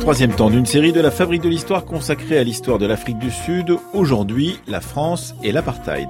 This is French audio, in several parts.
troisième temps d'une série de la Fabrique de l'Histoire consacrée à l'histoire de l'Afrique du Sud. Aujourd'hui, la France et l'apartheid.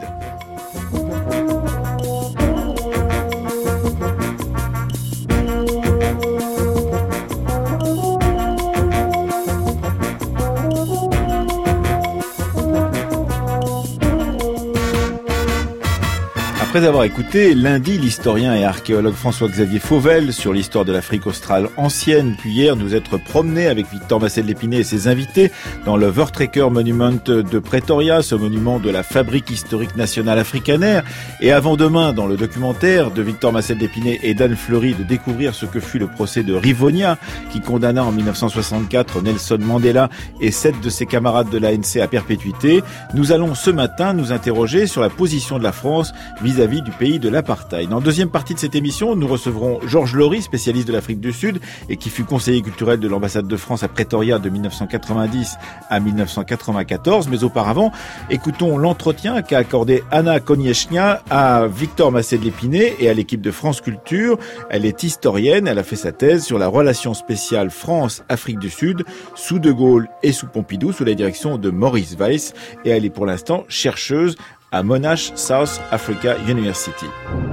Après avoir écouté lundi l'historien et archéologue François-Xavier Fauvel sur l'histoire de l'Afrique australe ancienne, puis hier nous être promenés avec Victor Massé-de-Lépinay et ses invités dans le Voortrekker Monument de Pretoria, ce monument de la Fabrique historique nationale africanaire, et avant demain dans le documentaire de Victor Massé-de-Lépinay et d'Anne Fleury de découvrir ce que fut le procès de Rivonia qui condamna en 1964 Nelson Mandela et 7 de ses camarades de l'ANC à perpétuité, nous allons ce matin nous interroger sur la position de la France vis-à-vis du pays de l'apartheid. En deuxième partie de cette émission, nous recevrons Georges Laurie, spécialiste de l'Afrique du Sud et qui fut conseiller culturel de l'ambassade de France à Pretoria de 1990 à 1994. Mais auparavant, écoutons l'entretien qu'a accordé Anna Konieczna à Victor Massé-de-Lépinay et à l'équipe de France Culture. Elle est historienne, elle a fait sa thèse sur la relation spéciale France-Afrique du Sud sous De Gaulle et sous Pompidou, sous la direction de Maurice Weiss, et elle est pour l'instant chercheuse à Monash South Africa University.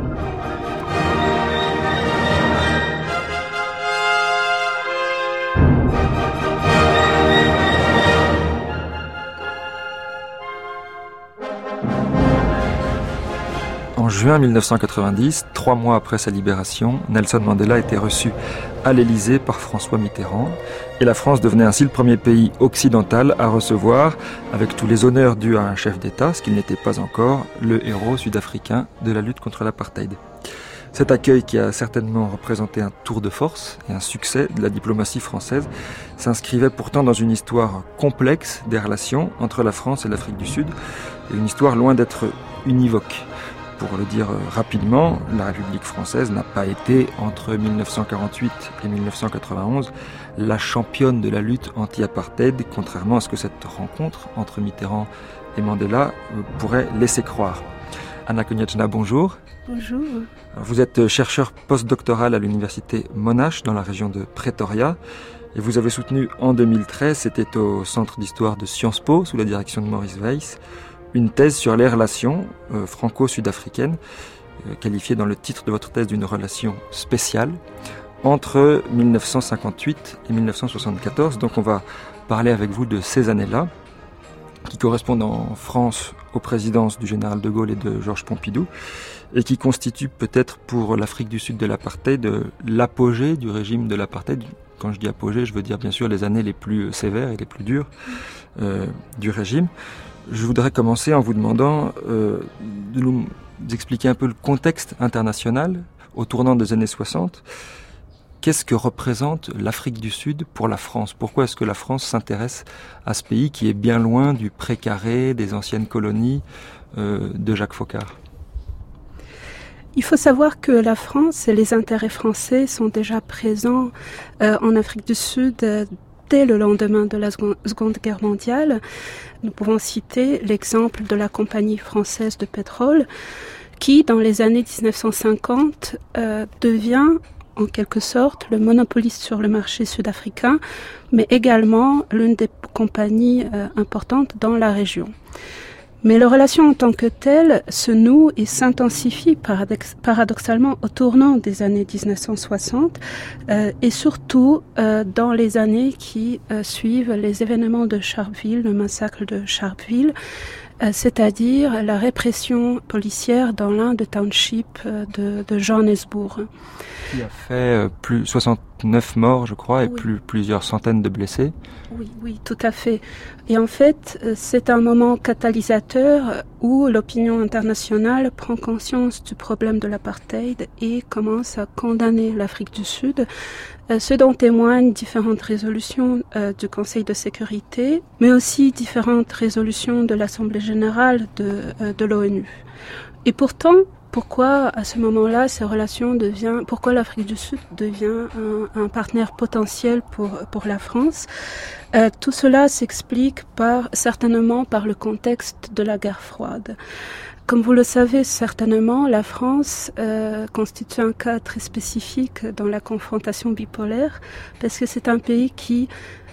En juin 1990, 3 mois après sa libération, Nelson Mandela était reçu à l'Élysée par François Mitterrand et la France devenait ainsi le premier pays occidental à recevoir, avec tous les honneurs dus à un chef d'État, ce qu'il n'était pas encore, le héros sud-africain de la lutte contre l'apartheid. Cet accueil, qui a certainement représenté un tour de force et un succès de la diplomatie française, s'inscrivait pourtant dans une histoire complexe des relations entre la France et l'Afrique du Sud, et une histoire loin d'être univoque. Pour le dire rapidement, la République française n'a pas été, entre 1948 et 1991, la championne de la lutte anti-apartheid, contrairement à ce que cette rencontre entre Mitterrand et Mandela pourrait laisser croire. Anna Konieczna, bonjour. Bonjour. Vous êtes chercheur postdoctoral à l'université Monash dans la région de Pretoria. Et vous avez soutenu en 2013, c'était au Centre d'histoire de Sciences Po, sous la direction de Maurice Weiss, une thèse sur les relations franco-sud-africaines, qualifiée dans le titre de votre thèse d'une relation spéciale, entre 1958 et 1974. Donc on va parler avec vous de ces années-là, qui correspondent en France aux présidences du général de Gaulle et de Georges Pompidou, et qui constituent peut-être pour l'Afrique du Sud de l'apartheid l'apogée du régime de l'apartheid. Quand je dis apogée, je veux dire bien sûr les années les plus sévères et les plus dures du régime. Je voudrais commencer en vous demandant de nous expliquer un peu le contexte international au tournant des années 60. Qu'est-ce que représente l'Afrique du Sud pour la France ? Pourquoi est-ce que la France s'intéresse à ce pays qui est bien loin du précaré, des anciennes colonies de Jacques Foccart ? Il faut savoir que la France et les intérêts français sont déjà présents en Afrique du Sud dès le lendemain de la Seconde Guerre mondiale. Nous pouvons citer l'exemple de la Compagnie française de pétrole qui, dans les années 1950, devient en quelque sorte le monopoliste sur le marché sud-africain, mais également l'une des compagnies importantes dans la région. Mais les relations en tant que telles se nouent et s'intensifient paradoxalement au tournant des années 1960 et surtout dans les années qui suivent les événements de Sharpeville, le massacre de Sharpeville, c'est-à-dire la répression policière dans l'un des townships de Johannesburg. Qui a fait 69 morts, je crois, et oui. Plusieurs centaines de blessés. Oui, tout à fait. Et en fait, c'est un moment catalysateur où l'opinion internationale prend conscience du problème de l'apartheid et commence à condamner l'Afrique du Sud, ce dont témoignent différentes résolutions du Conseil de sécurité, mais aussi différentes résolutions de l'Assemblée générale de l'ONU. Et pourtant, pourquoi à ce moment-là pourquoi l'Afrique du Sud devient un partenaire potentiel pour la France? Tout cela s'explique certainement par le contexte de la guerre froide. Comme vous le savez certainement, la France constitue un cas très spécifique dans la confrontation bipolaire parce que c'est un pays qui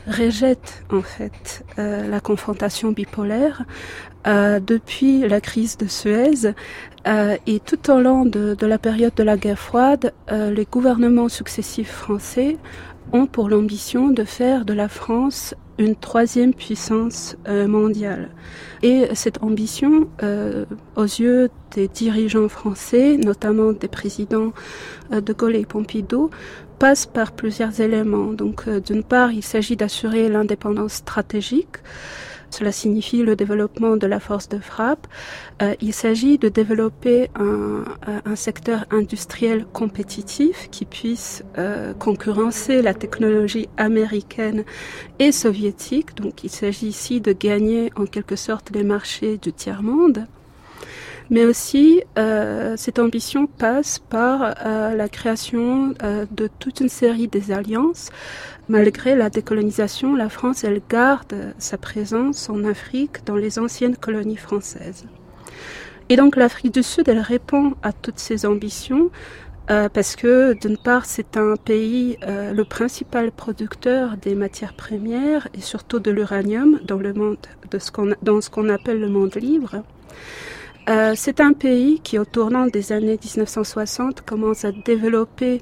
rejette en fait la confrontation bipolaire depuis la crise de Suez et tout au long de la période de la guerre froide, les gouvernements successifs français ont pour l'ambition de faire de la France une troisième puissance mondiale. Et cette ambition, aux yeux des dirigeants français, notamment des présidents de Gaulle et Pompidou, passe par plusieurs éléments. Donc, d'une part, il s'agit d'assurer l'indépendance stratégique. Cela signifie le développement de la force de frappe. Il s'agit de développer un secteur industriel compétitif qui puisse concurrencer la technologie américaine et soviétique. Donc il s'agit ici de gagner en quelque sorte les marchés du tiers-monde. Mais aussi, cette ambition passe par la création de toute une série des alliances. Malgré la décolonisation, la France, elle garde sa présence en Afrique dans les anciennes colonies françaises. Et donc l'Afrique du Sud, elle répond à toutes ces ambitions parce que d'une part, c'est un pays, le principal producteur des matières premières et surtout de l'uranium dans le monde, dans ce qu'on appelle le monde libre. C'est un pays qui, au tournant des années 1960, commence à développer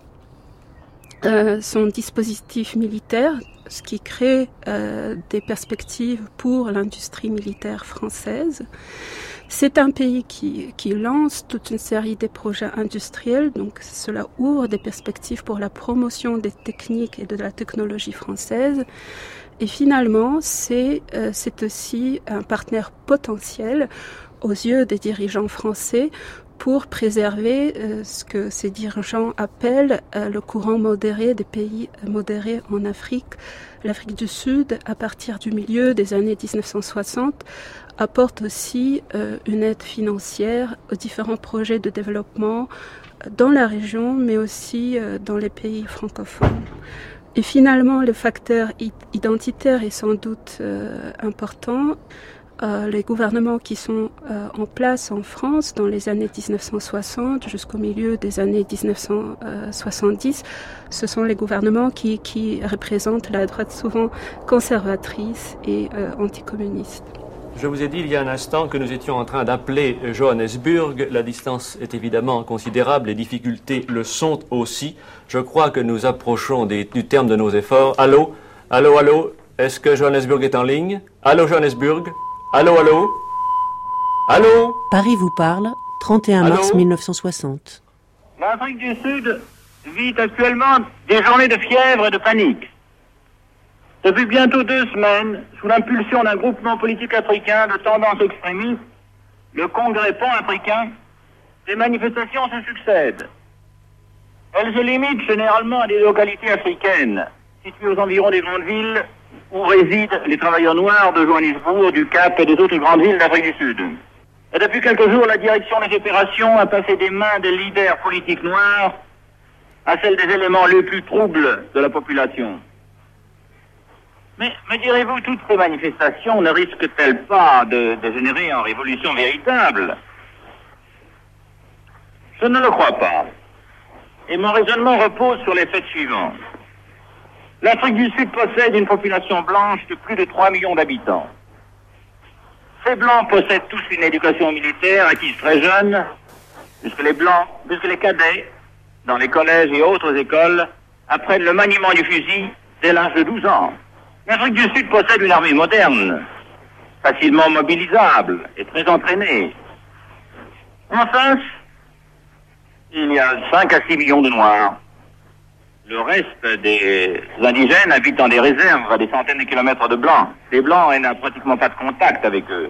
son dispositif militaire, ce qui crée des perspectives pour l'industrie militaire française. C'est un pays qui lance toute une série de projets industriels, donc cela ouvre des perspectives pour la promotion des techniques et de la technologie française. Et finalement, c'est aussi un partenaire potentiel aux yeux des dirigeants français pour préserver ce que ces dirigeants appellent le courant modéré des pays modérés en Afrique. L'Afrique du Sud, à partir du milieu des années 1960, apporte aussi une aide financière aux différents projets de développement dans la région, mais aussi dans les pays francophones. Et finalement, le facteur identitaire est sans doute important. Les gouvernements qui sont en place en France dans les années 1960 jusqu'au milieu des années 1970, ce sont les gouvernements qui représentent la droite souvent conservatrice et anticommuniste. Je vous ai dit il y a un instant que nous étions en train d'appeler Johannesburg. La distance est évidemment considérable, les difficultés le sont aussi. Je crois que nous approchons du terme de nos efforts. Allô, allô, allô, est-ce que Johannesburg est en ligne? Allô, Johannesburg? Allô, allô? Allô? Paris vous parle, 31 allô? Mars 1960. L'Afrique du Sud vit actuellement des journées de fièvre et de panique. Depuis bientôt 2 semaines, sous l'impulsion d'un groupement politique africain de tendance extrémiste, le Congrès pan-africain, les manifestations se succèdent. Elles se limitent généralement à des localités africaines, situées aux environs des grandes villes où résident les travailleurs noirs de Johannesburg, du Cap et des autres grandes villes d'Afrique du Sud. Et depuis quelques jours, la direction des opérations a passé des mains des leaders politiques noirs à celles des éléments les plus troubles de la population. Mais me direz-vous, toutes ces manifestations ne risquent-elles pas de dégénérer en révolution véritable? Je ne le crois pas. Et mon raisonnement repose sur les faits suivants. L'Afrique du Sud possède une population blanche de plus de 3 millions d'habitants. Ces Blancs possèdent tous une éducation militaire acquise très jeune, puisque les cadets, dans les collèges et autres écoles, apprennent le maniement du fusil dès l'âge de 12 ans. L'Afrique du Sud possède une armée moderne, facilement mobilisable et très entraînée. En face, il y a 5 à 6 millions de Noirs. Le reste des indigènes habitent dans des réserves à des centaines de kilomètres de Blancs. Les Blancs n'ont pratiquement pas de contact avec eux.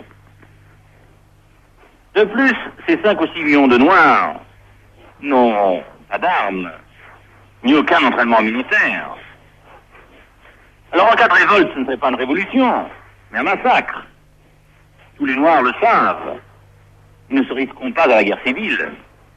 De plus, ces 5 ou 6 millions de Noirs n'ont pas d'armes, ni aucun entraînement militaire. Alors en cas de révolte, ce ne serait pas une révolution, mais un massacre. Tous les Noirs le savent. Ils ne se risqueront pas à la guerre civile.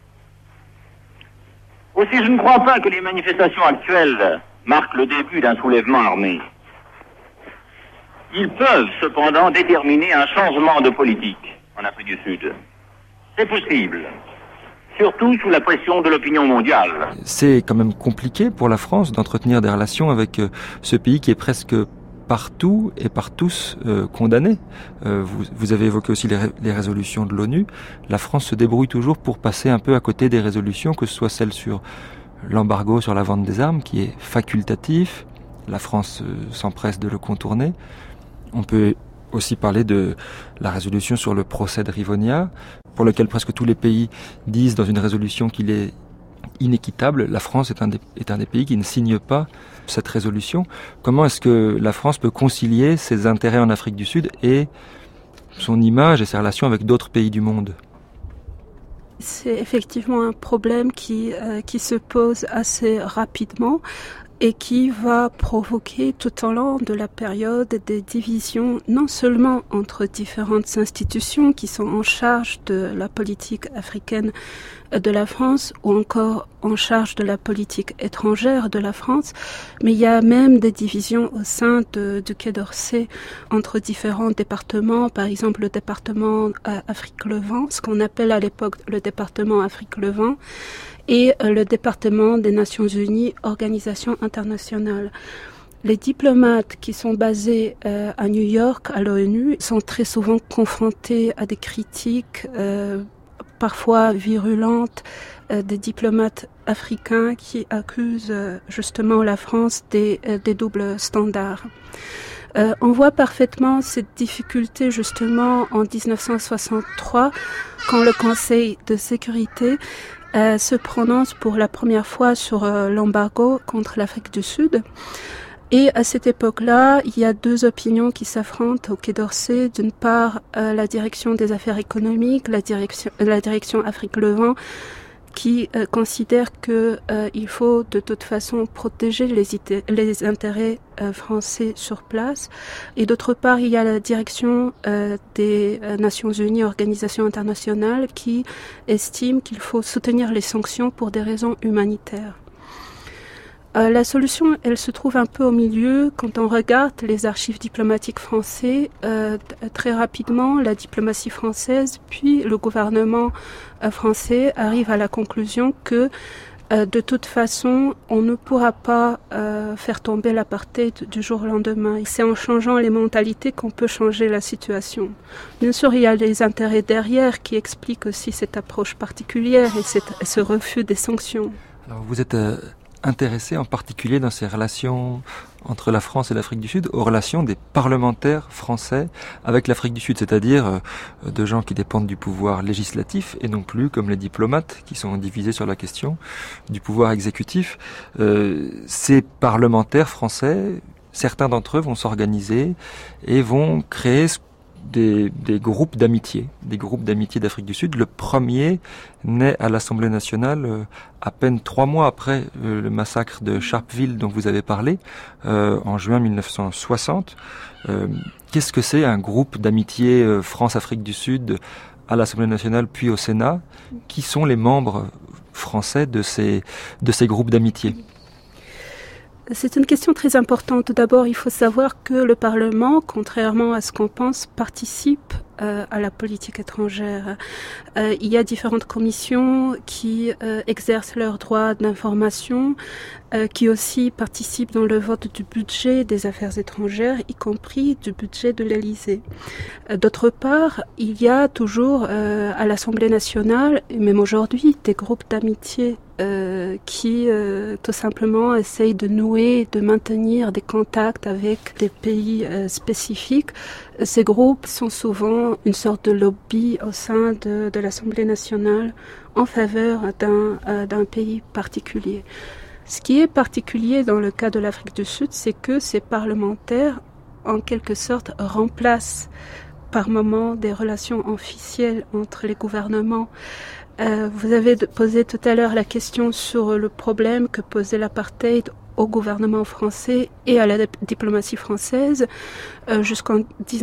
Aussi, je ne crois pas que les manifestations actuelles marquent le début d'un soulèvement armé. Ils peuvent cependant déterminer un changement de politique en Afrique du Sud. C'est possible, surtout sous la pression de l'opinion mondiale. C'est quand même compliqué pour la France d'entretenir des relations avec ce pays qui est presque partout et par tous condamné. Vous avez évoqué aussi les résolutions de l'ONU. La France se débrouille toujours pour passer un peu à côté des résolutions, que ce soit celle sur l'embargo sur la vente des armes, qui est facultatif. La France s'empresse de le contourner. On peut aussi parler de la résolution sur le procès de Rivonia, pour lequel presque tous les pays disent dans une résolution qu'il est inéquitable. La France est un des pays qui ne signe pas cette résolution. Comment est-ce que la France peut concilier ses intérêts en Afrique du Sud et son image et ses relations avec d'autres pays du monde ? C'est effectivement un problème qui se pose assez rapidement et qui va provoquer tout au long de la période des divisions, non seulement entre différentes institutions qui sont en charge de la politique africaine de la France ou encore en charge de la politique étrangère de la France, mais il y a même des divisions au sein du Quai d'Orsay entre différents départements, par exemple le département Afrique-Levant, ce qu'on appelle à l'époque le département Afrique-Levant, et le département des Nations Unies, organisation internationale. Les diplomates qui sont basés à New York, à l'ONU, sont très souvent confrontés à des critiques parfois virulentes des diplomates africains qui accusent justement la France des doubles standards. On voit parfaitement cette difficulté justement en 1963 quand le Conseil de sécurité se prononce pour la première fois sur l'embargo contre l'Afrique du Sud. Et à cette époque-là, il y a deux opinions qui s'affrontent au Quai d'Orsay. D'une part, la direction des affaires économiques, la direction Afrique-Levant, qui considère que il faut de toute façon protéger les intérêts français sur place. Et d'autre part, il y a la direction des Nations Unies, organisation internationale, qui estime qu'il faut soutenir les sanctions pour des raisons humanitaires. La solution, elle se trouve un peu au milieu. Quand on regarde les archives diplomatiques français, très rapidement, la diplomatie française, puis le gouvernement français arrive à la conclusion que de toute façon, on ne pourra pas faire tomber l'apartheid du jour au lendemain. C'est en changeant les mentalités qu'on peut changer la situation. Bien sûr, il y a les intérêts derrière qui expliquent aussi cette approche particulière et ce refus des sanctions. Alors vous êtes intéressé en particulier dans ces relations entre la France et l'Afrique du Sud, aux relations des parlementaires français avec l'Afrique du Sud, c'est-à-dire de gens qui dépendent du pouvoir législatif et non plus, comme les diplomates, qui sont divisés sur la question, du pouvoir exécutif. Ces parlementaires français, certains d'entre eux vont s'organiser et vont créer des groupes d'amitié d'Afrique du Sud. Le premier naît à l'Assemblée nationale à peine 3 mois après le massacre de Sharpeville dont vous avez parlé, en juin 1960. Qu'est-ce que c'est un groupe d'amitié France-Afrique du Sud à l'Assemblée nationale puis au Sénat? Qui sont les membres français de ces groupes d'amitié? C'est une question très importante. Tout d'abord, il faut savoir que le Parlement, contrairement à ce qu'on pense, participe à la politique étrangère. Il y a différentes commissions qui exercent leur droit d'information, qui aussi participent dans le vote du budget des affaires étrangères, y compris du budget de l'Élysée. D'autre part, il y a toujours à l'Assemblée nationale, et même aujourd'hui, des groupes d'amitié qui tout simplement essayent de nouer, de maintenir des contacts avec des pays spécifiques. Ces groupes sont souvent une sorte de lobby au sein de l'Assemblée nationale en faveur d'un pays particulier. Ce qui est particulier dans le cas de l'Afrique du Sud, c'est que ces parlementaires, en quelque sorte, remplacent par moments des relations officielles entre les gouvernements. Vous avez posé tout à l'heure la question sur le problème que posait l'apartheid au gouvernement français et à la diplomatie française. Jusqu'en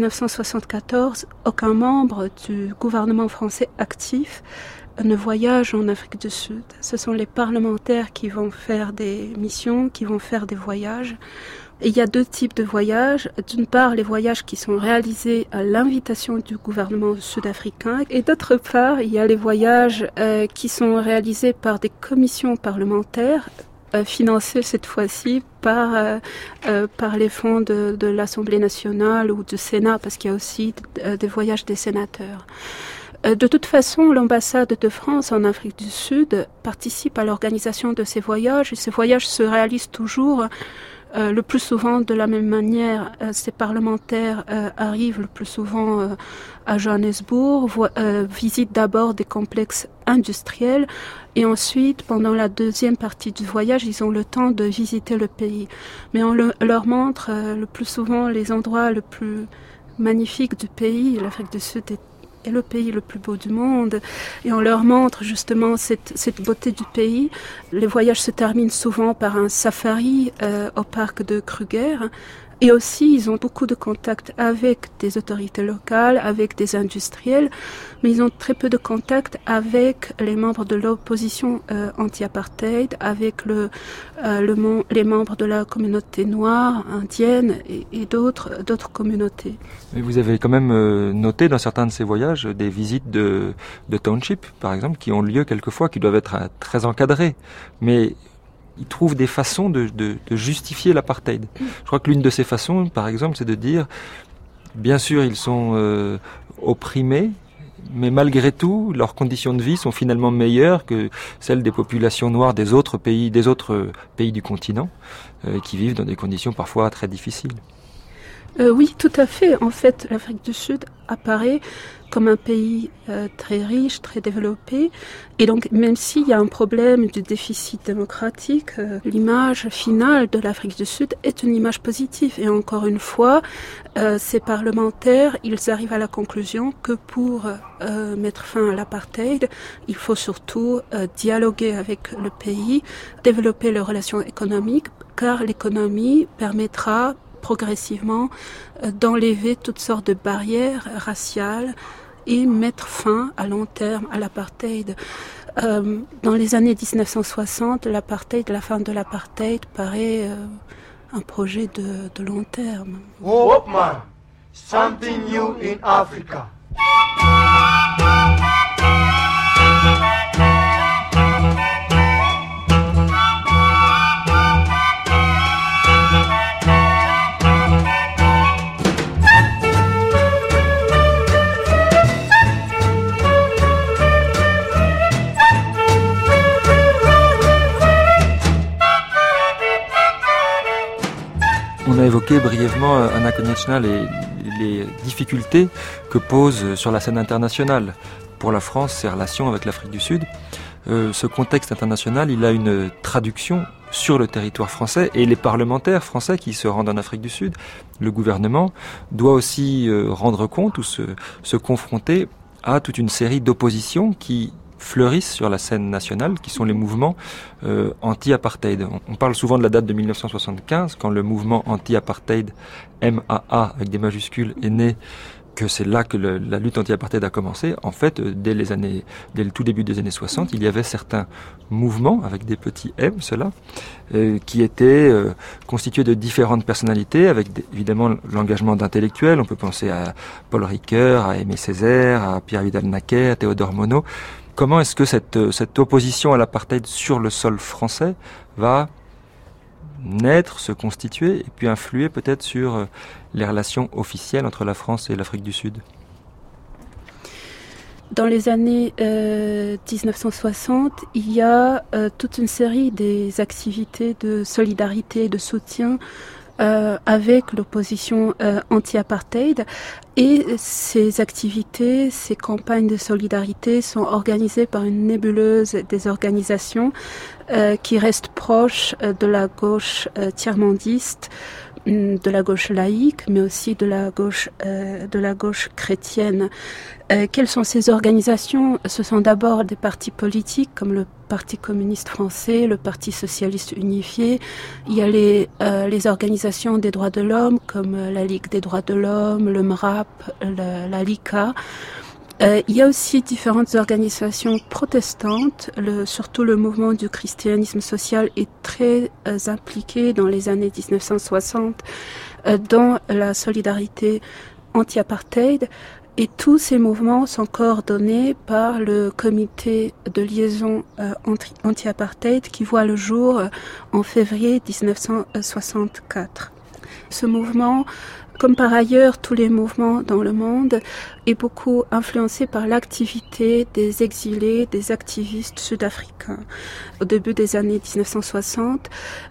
1974, aucun membre du gouvernement français actif ne voyage en Afrique du Sud. Ce sont les parlementaires qui vont faire des missions, qui vont faire des voyages. Et il y a deux types de voyages. D'une part, les voyages qui sont réalisés à l'invitation du gouvernement sud-africain. Et d'autre part, il y a les voyages qui sont réalisés par des commissions parlementaires financés cette fois-ci par les fonds de l'Assemblée nationale ou du Sénat, parce qu'il y a aussi des voyages des sénateurs. De toute façon, l'ambassade de France en Afrique du Sud participe à l'organisation de ces voyages, et ces voyages se réalisent toujours le plus souvent de la même manière. Ces parlementaires arrivent le plus souvent à Johannesburg, visitent d'abord des complexes industriels, et ensuite, pendant la deuxième partie du voyage, ils ont le temps de visiter le pays. Mais on leur montre le plus souvent les endroits les plus magnifiques du pays. L'Afrique du Sud est le pays le plus beau du monde, et on leur montre justement cette beauté du pays. Les voyages se terminent souvent par un safari au parc de Kruger, et aussi ils ont beaucoup de contacts avec des autorités locales, avec des industriels, mais ils ont très peu de contacts avec les membres de l'opposition anti-apartheid, avec les membres de la communauté noire, indienne et d'autres communautés. Mais vous avez quand même noté dans certains de ces voyages des visites de township, par exemple, qui ont lieu quelquefois, qui doivent être très encadrées. Mais ils trouvent des façons de justifier l'apartheid. Je crois que l'une de ces façons, par exemple, c'est de dire, bien sûr, ils sont opprimés, mais malgré tout, leurs conditions de vie sont finalement meilleures que celles des populations noires des autres pays du continent, qui vivent dans des conditions parfois très difficiles. Oui, tout à fait. En fait, l'Afrique du Sud apparaît comme un pays très riche, très développé. Et donc, même s'il y a un problème du déficit démocratique, l'image finale de l'Afrique du Sud est une image positive. Et encore une fois, ces parlementaires, ils arrivent à la conclusion que pour mettre fin à l'apartheid, il faut surtout dialoguer avec le pays, développer les relations économiques, car l'économie permettra progressivement d'enlever toutes sortes de barrières raciales et mettre fin à long terme à l'apartheid. Dans les années 1960, la fin de l'apartheid paraît un projet de long terme. Wolfman, something new in Africa. On a évoqué brièvement, Anna Konieczna, les difficultés que posent sur la scène internationale pour la France ses relations avec l'Afrique du Sud. Ce contexte international, il a une traduction sur le territoire français, et les parlementaires français qui se rendent en Afrique du Sud, le gouvernement, doit aussi rendre compte ou se confronter à toute une série d'oppositions qui fleurissent sur la scène nationale, qui sont les mouvements anti-apartheid. On parle souvent de la date de 1975, quand le mouvement anti-apartheid, MAA avec des majuscules, est né, que c'est là que la lutte anti-apartheid a commencé. En fait, dès le tout début des années 60, il y avait certains mouvements, avec des petits M, ceux-là, qui étaient constitués de différentes personnalités, avec évidemment l'engagement d'intellectuels. On peut penser à Paul Ricoeur, à Aimé Césaire, à Pierre Vidal-Naquet, à Théodore Monod. Comment est-ce que cette opposition à l'apartheid sur le sol français va naître, se constituer, et puis influer peut-être sur les relations officielles entre la France et l'Afrique du Sud? Dans les années 1960, il y a toute une série des activités de solidarité et de soutien avec l'opposition anti-apartheid, et ces activités, ces campagnes de solidarité sont organisées par une nébuleuse des organisations qui restent proches de la gauche tiers-mondiste, de la gauche laïque, mais aussi de la gauche chrétienne. Quelles sont ces organisations? Ce sont d'abord des partis politiques comme le Parti communiste français, le Parti socialiste unifié. Il y a les organisations des droits de l'homme comme la Ligue des droits de l'homme, le MRAP, la LICA. Il y a aussi différentes organisations protestantes, surtout le mouvement du christianisme social est très impliqué dans les années 1960 dans la solidarité anti-apartheid. Et tous ces mouvements sont coordonnés par le comité de liaison anti-apartheid qui voit le jour en février 1964. Ce mouvement, comme par ailleurs tous les mouvements dans le monde, est beaucoup influencé par l'activité des exilés, des activistes sud-africains. Au début des années 1960,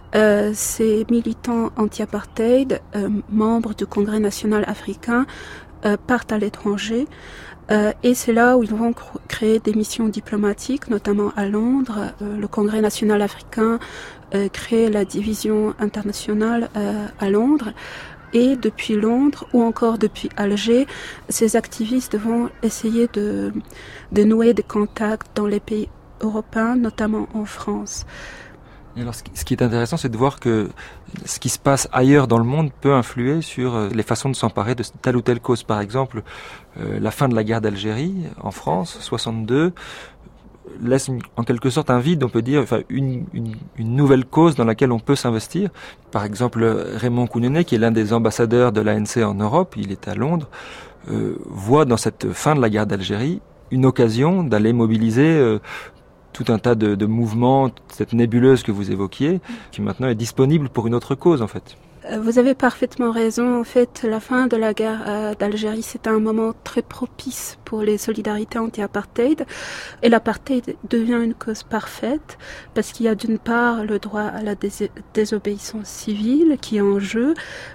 ces militants anti-apartheid, membres du Congrès national africain, partent à l'étranger et c'est là où ils vont créer des missions diplomatiques, notamment à Londres. Le Congrès national africain crée la division internationale à Londres. Et depuis Londres ou encore depuis Alger, ces activistes vont essayer de nouer des contacts dans les pays européens, notamment en France. Et alors, ce qui est intéressant, c'est de voir que ce qui se passe ailleurs dans le monde peut influer sur les façons de s'emparer de telle ou telle cause. Par exemple, la fin de la guerre d'Algérie en France, 62, laisse en quelque sorte un vide, on peut dire, enfin une nouvelle cause dans laquelle on peut s'investir. Par exemple, Raymond Kounene, qui est l'un des ambassadeurs de l'ANC en Europe, il est à Londres, voit dans cette fin de la guerre d'Algérie une occasion d'aller mobiliser tout un tas de mouvements, cette nébuleuse que vous évoquiez, qui maintenant est disponible pour une autre cause, en fait. Vous avez parfaitement raison. En fait, la fin de la guerre d'Algérie, c'est un moment très propice pour les solidarités anti-apartheid. Et l'apartheid devient une cause parfaite parce qu'il y a d'une part le droit à la désobéissance civile qui est en jeu.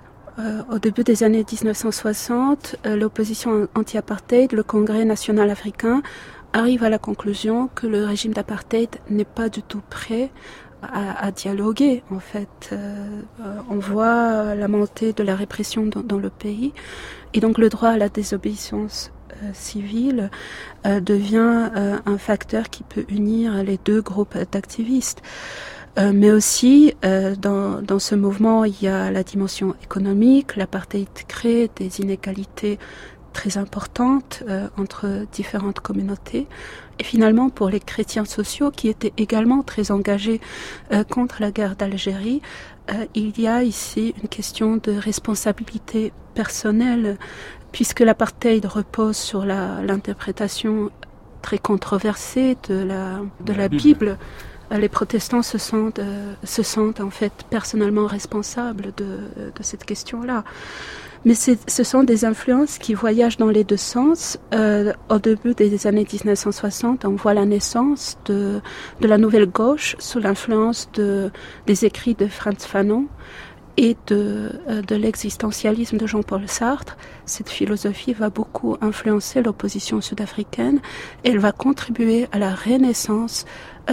Au début des années 1960, l'opposition anti-apartheid, le Congrès national africain, arrive à la conclusion que le régime d'apartheid n'est pas du tout prêt à dialoguer. En fait, on voit la montée de la répression dans le pays, et donc le droit à la désobéissance civile devient un facteur qui peut unir les deux groupes d'activistes. Mais aussi, dans ce mouvement, il y a la dimension économique. L'apartheid crée des inégalités très importante entre différentes communautés. Et finalement, pour les chrétiens sociaux qui étaient également très engagés contre la guerre d'Algérie, il y a ici une question de responsabilité personnelle, puisque l'apartheid repose sur l'interprétation très controversée de la Bible. Les protestants se sentent en fait personnellement responsables de cette question-là. Mais ce sont des influences qui voyagent dans les deux sens. Au début des années 1960, on voit la naissance de la nouvelle gauche sous l'influence des écrits de Frantz Fanon et de l'existentialisme de Jean-Paul Sartre. Cette philosophie va beaucoup influencer l'opposition sud-africaine et elle va contribuer à la renaissance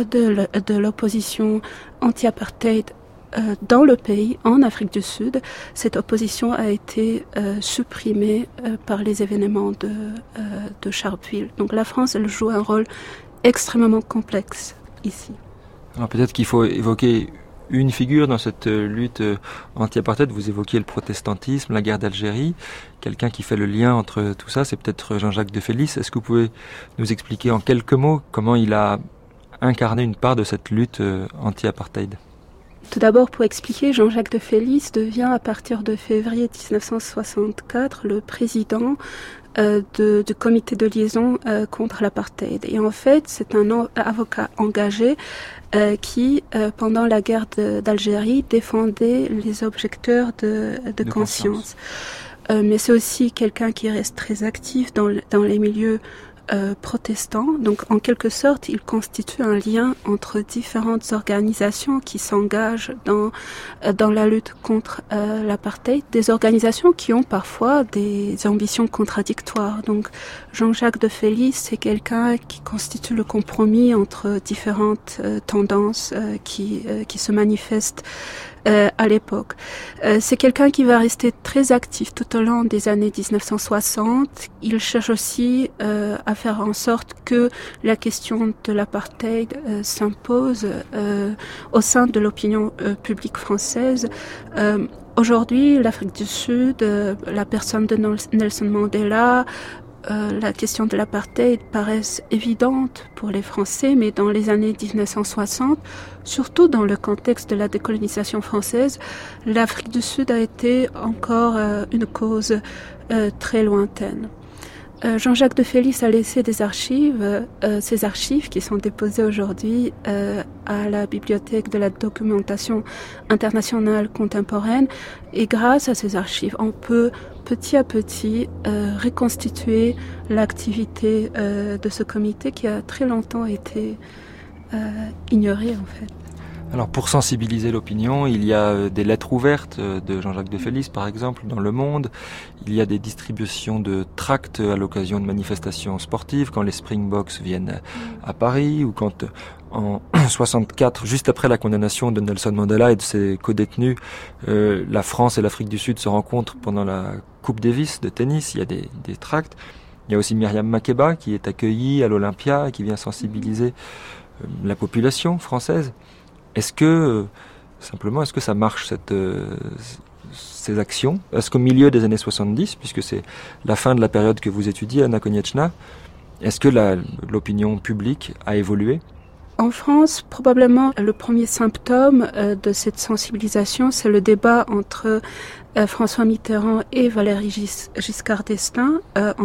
de l'opposition anti-apartheid dans le pays, en Afrique du Sud. Cette opposition a été supprimée par les événements de Sharpeville. Donc la France, elle joue un rôle extrêmement complexe ici. Alors peut-être qu'il faut évoquer une figure dans cette lutte anti-apartheid. Vous évoquiez le protestantisme, la guerre d'Algérie. Quelqu'un qui fait le lien entre tout ça, c'est peut-être Jean-Jacques de Félix. Est-ce que vous pouvez nous expliquer en quelques mots comment il a incarné une part de cette lutte anti-apartheid ? Tout d'abord, pour expliquer, Jean-Jacques de Félix devient à partir de février 1964 le président du comité de liaison contre l'apartheid. Et en fait, c'est un avocat engagé qui, pendant la guerre d'Algérie, défendait les objecteurs de conscience. Mais c'est aussi quelqu'un qui reste très actif dans les milieux protestants. Donc, en quelque sorte, il constitue un lien entre différentes organisations qui s'engagent dans la lutte contre l'apartheid, des organisations qui ont parfois des ambitions contradictoires. Donc, Jean-Jacques de Félix, c'est quelqu'un qui constitue le compromis entre différentes tendances qui se manifestent à l'époque. C'est quelqu'un qui va rester très actif tout au long des années 1960. Il cherche aussi à faire en sorte que la question de l'apartheid s'impose au sein de l'opinion publique française. Aujourd'hui, l'Afrique du Sud, la personne de Nelson Mandela, la question de l'apartheid paraissent évidentes pour les Français, mais dans les années 1960, surtout dans le contexte de la décolonisation française, l'Afrique du Sud a été encore une cause très lointaine. Jean-Jacques de Félix a laissé des archives, ces archives qui sont déposées aujourd'hui à la Bibliothèque de la documentation internationale contemporaine. Et grâce à ces archives, on peut petit à petit reconstituer l'activité de ce comité qui a très longtemps été ignoré en fait. Alors pour sensibiliser l'opinion, il y a des lettres ouvertes de Jean-Jacques de Félix par exemple dans Le Monde. Il y a des distributions de tracts à l'occasion de manifestations sportives quand les Springboks viennent à Paris ou quand en 64, juste après la condamnation de Nelson Mandela et de ses codétenus, la France et l'Afrique du Sud se rencontrent pendant la Coupe Davis de tennis. Il y a des tracts. Il y a aussi Myriam Makeba qui est accueillie à l'Olympia et qui vient sensibiliser la population française. Est-ce que ça marche ces actions? Est-ce qu'au milieu des années 70, puisque c'est la fin de la période que vous étudiez, Anna Konieczna, est-ce que l'opinion publique a évolué? En France, probablement, le premier symptôme de cette sensibilisation, c'est le débat entre François Mitterrand et Valéry Giscard d'Estaing en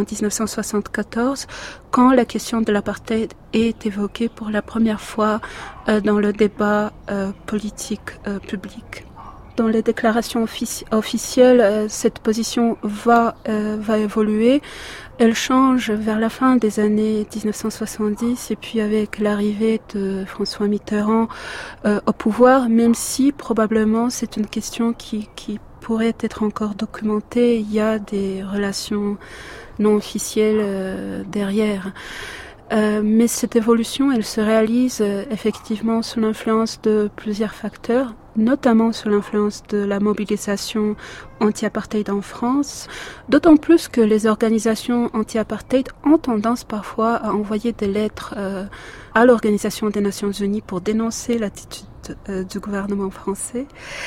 1974, quand la question de l'apartheid est évoquée pour la première fois dans le débat politique public. Dans les déclarations officielles, cette position va évoluer. Elle change vers la fin des années 1970 et puis avec l'arrivée de François Mitterrand au pouvoir, même si probablement c'est une question qui pourrait être encore documentée. Il y a des relations non officielles derrière. Mais cette évolution, elle se réalise effectivement sous l'influence de plusieurs facteurs, notamment sous l'influence de la mobilisation anti-apartheid en France, d'autant plus que les organisations anti-apartheid ont tendance parfois à envoyer des lettres à l'Organisation des Nations Unies pour dénoncer l'attitude du gouvernement français.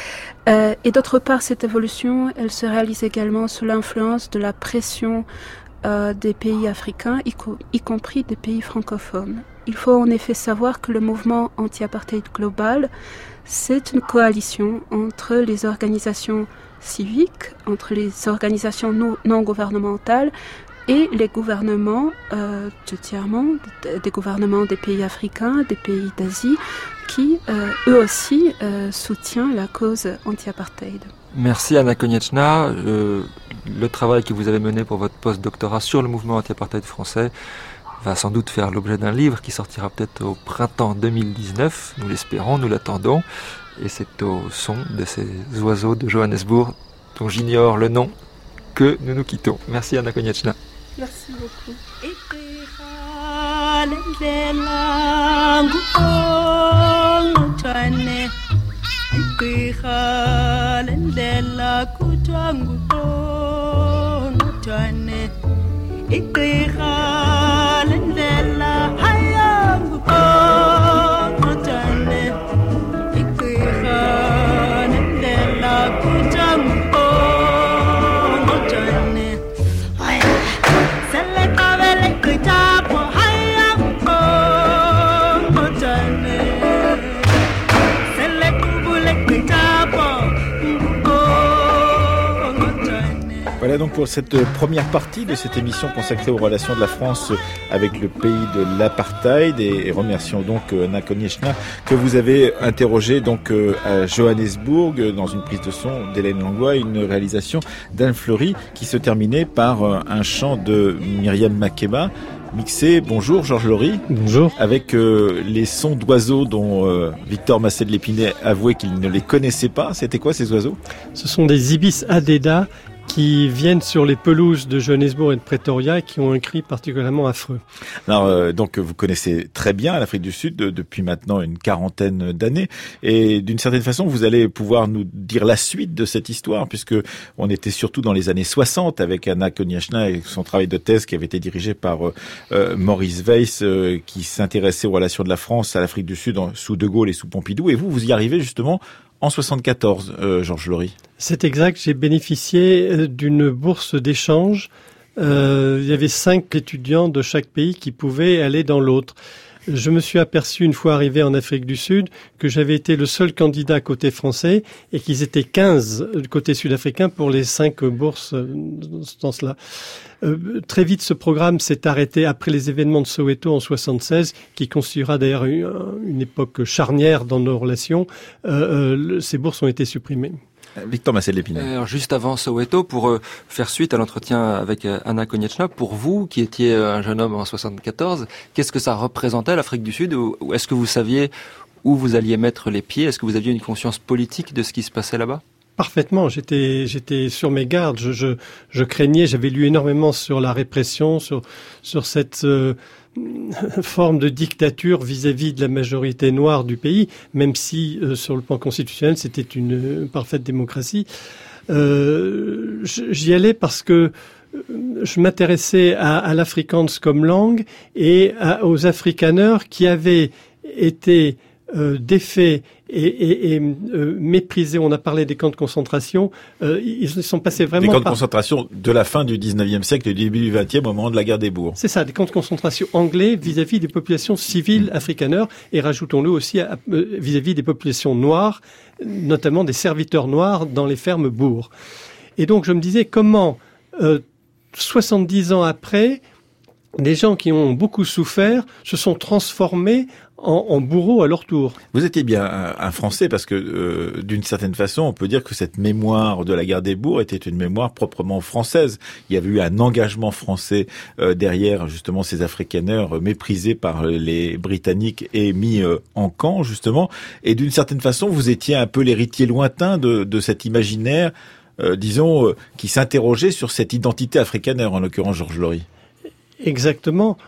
Et d'autre part, cette évolution, elle se réalise également sous l'influence de la pression des pays africains, y compris des pays francophones. Il faut en effet savoir que le mouvement anti-apartheid global, c'est une coalition entre les organisations civiques, entre les organisations non gouvernementales et les gouvernements du tiers-monde, des gouvernements des pays africains, des pays d'Asie, qui eux aussi soutiennent la cause anti-apartheid. Merci Anna Konieczna. Le travail que vous avez mené pour votre post-doctorat sur le mouvement anti-apartheid français va sans doute faire l'objet d'un livre qui sortira peut-être au printemps 2019. Nous l'espérons, nous l'attendons. Et c'est au son de ces oiseaux de Johannesburg, dont j'ignore le nom, que nous nous quittons. Merci Anna Konieczna. Merci beaucoup. Voilà donc pour cette première partie de cette émission consacrée aux relations de la France avec le pays de l'apartheid et remercions donc Anna Konieczna que vous avez interrogé donc à Johannesburg dans une prise de son d'Hélène Langlois, une réalisation d'Anne Fleury qui se terminait par un chant de Myriam Makeba. Mixé, bonjour Georges Laury. Bonjour. Avec les sons d'oiseaux dont Victor Massé de l'Épinay avouait qu'il ne les connaissait pas. C'était quoi ces oiseaux? Ce sont des ibis adeda qui viennent sur les pelouses de Johannesburg et de Pretoria et qui ont un cri particulièrement affreux. Alors donc vous connaissez très bien l'Afrique du Sud depuis maintenant une quarantaine d'années et d'une certaine façon vous allez pouvoir nous dire la suite de cette histoire puisque on était surtout dans les années 60 avec Anna Konieczna et son travail de thèse qui avait été dirigé par Maurice Weiss qui s'intéressait aux relations de la France à l'Afrique du Sud sous De Gaulle et sous Pompidou et vous y arrivez justement en 74, Georges Laury. C'est exact, j'ai bénéficié d'une bourse d'échange. Il y avait 5 étudiants de chaque pays qui pouvaient aller dans l'autre. Je me suis aperçu une fois arrivé en Afrique du Sud que j'avais été le seul candidat côté français et qu'ils étaient 15 côté sud-africain pour les 5 bourses dans ce sens-là. Très vite, ce programme s'est arrêté après les événements de Soweto en 76, qui constituera d'ailleurs une époque charnière dans nos relations. Ces bourses ont été supprimées. Victor Massel-Lépinay. Alors, juste avant Soweto, pour faire suite à l'entretien avec Anna Konieczna, pour vous, qui étiez un jeune homme en 74, qu'est-ce que ça représentait l'Afrique du Sud? Ou est-ce que vous saviez où vous alliez mettre les pieds? Est-ce que vous aviez une conscience politique de ce qui se passait là-bas? Parfaitement, j'étais sur mes gardes, je craignais, j'avais lu énormément sur la répression, sur cette forme de dictature vis-à-vis de la majorité noire du pays, même si sur le plan constitutionnel c'était une parfaite démocratie. J'y allais parce que je m'intéressais à l'Afrikaans comme langue et aux afrikaners qui avaient été défaits et méprisés. On a parlé des camps de concentration. Ils sont passés vraiment des camps de concentration de la fin du 19e siècle et du début du 20e au moment de la guerre des bourgs. C'est ça, des camps de concentration anglais vis-à-vis des populations civiles afrikaners et rajoutons-le aussi vis-à-vis des populations noires, notamment des serviteurs noirs dans les fermes bourgs. Et donc je me disais comment 70 ans après, les gens qui ont beaucoup souffert se sont transformés en bourreaux à leur tour. Vous étiez bien un Français parce que d'une certaine façon, on peut dire que cette mémoire de la guerre des bourgs était une mémoire proprement française. Il y avait eu un engagement français derrière justement ces afrikaners méprisés par les Britanniques et mis en camp justement. Et d'une certaine façon, vous étiez un peu l'héritier lointain de cet imaginaire, disons, qui s'interrogeait sur cette identité afrikaner, en l'occurrence Georges Laurie. Exactement.